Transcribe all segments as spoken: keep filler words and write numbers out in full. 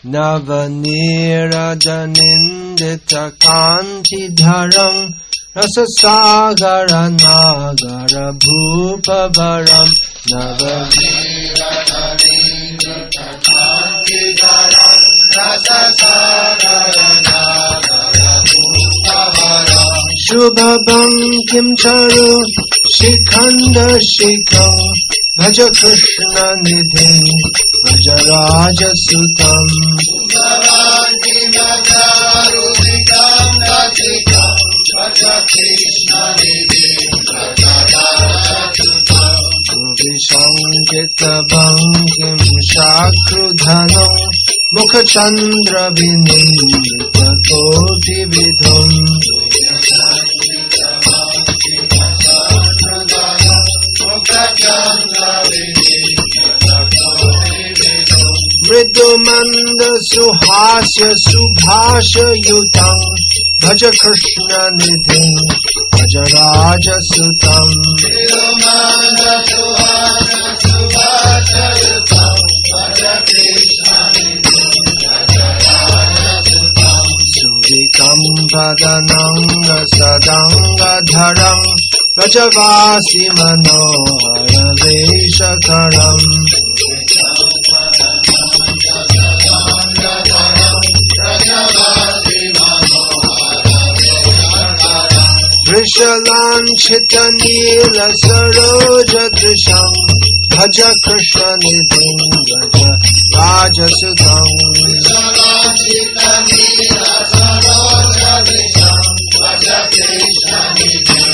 Navaneerajanindita kanti dharam Rasasagara nagara bhupavaram Navaneerajanindita kanti dharam Rasasagara nagara bhupavaram Shubhabam kim charu shikhanda shikham Bhaja Krishna nidhim Bhaja Raja sutam Shubhabam kim charu shikham Bhaja Krishna nidhim Bhaja Raja sutam Vishankita bhangim shakrudhanam Mukha chandra vinindita koti vidham Mridu manda suhasya subhasha yutam Bhaja Krishna nidhim Bhaja Raja sutam Mridu manda suhasya subhasha yutam Bhaja Krishna nidhim Bhaja Raja sutam Suvikam padananga sadanga dharam Rajavasi manohara veshakaram Vrishalanchita nila saroja drisham Bhaja Krishna nidhim Bhaja Raja sutam Vrishalanchita nila saroja drisham Bhaja Krishna nidhim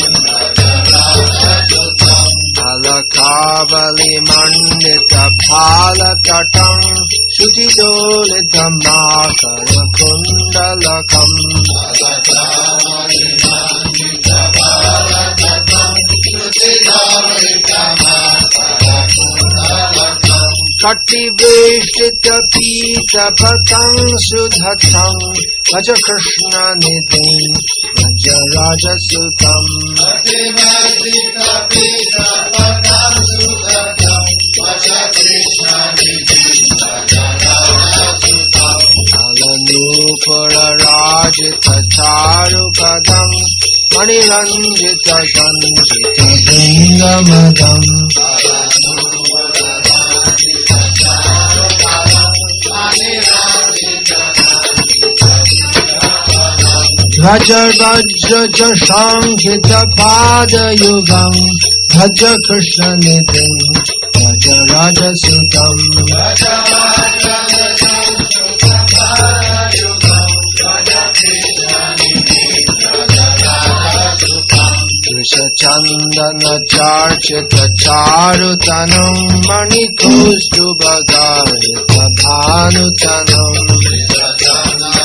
Alakavali mandita phalakatam Shruti dolita makara kundalakam Alakavali mandita phalakatam Shruti dolita makara kundalakam Kati veshtita pita pakam sudhatam Bhaja Krishna nidhim Bhaja Raja sutam Kati veshtita pita pakam sudhatam Bhaja Krishna nidhim Bhaja Raja sutam Alanupara rajita charu padam Maniranjita ganjita bringamadam Alanupara rajita charu padam Maniranjita Raja Vajra Jashankita Pada Yugam Bhaja Krishna nidhim Bhaja Raja sutam Raja Vajra Jashankita Pada Yugam Bhaja Krishna nidhim Bhaja Raja sutam Krishna Chandana Charchita Charutanam Manikustu Bhagarita Bhanutanam Krishna Chandana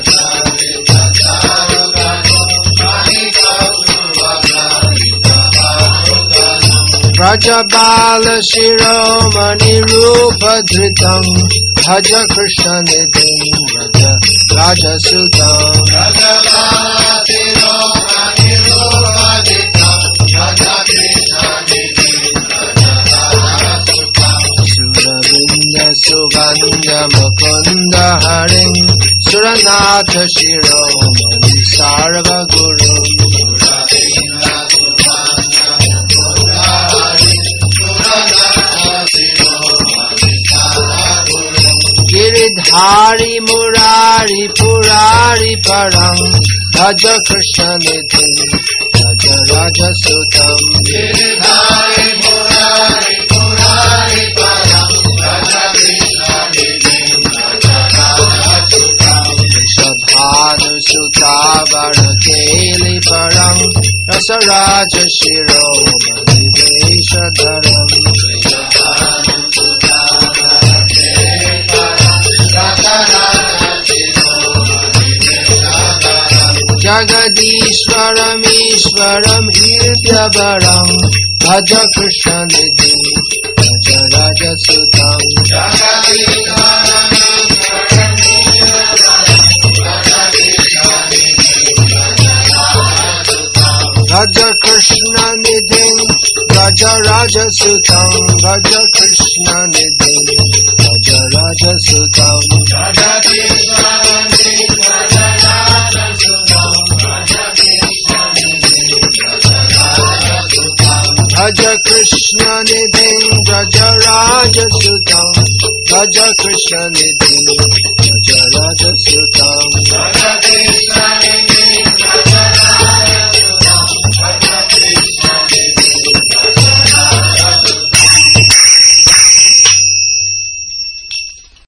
Rajabala Shiromani Rupa Dhritam Bhaja Krishna nidhim Bhaja Raja sutam Rajabala Shiromani Rupa Dhritam Bhaja Krishna nidhim Bhaja Raja sutam Suravinda Suvanda Mukunda Harim Suranatha Shiromani Sarva Gurum Suravinda Suvanda Mukunda Giridhari Murari Purari Param Bhaja Krishna nidhim Bhaja Raja sutam Giridhari Murari Purari Param Bhaja Krishna nidhim Bhaja Raja sutam Rishabhanu Sutta Varakeli Param Rasa Raja Shiromani Veshadharam Rishabhanu Sutta Varakeli Param Rasa Raja Shiromani Veshadharam Jagadishwaram Ishwaram Hirdyabaram Bhaja Krishna nidhim Bhaja Raja sutam Jagadishwaram Ishwaram Hirdyabaram Bhaja Krishna nidhim Bhaja Raja sutam Bhaja Krishna nidhim Bhaja Rajasutam Bhaja Krishna Nidhi Bhaja Rajasutam Bhaja Krishna Nidhi Bhaja Rajasutam Bhaja Krishna Nidhi Bhaja Rajasutam Bhaja Krishna Nidhi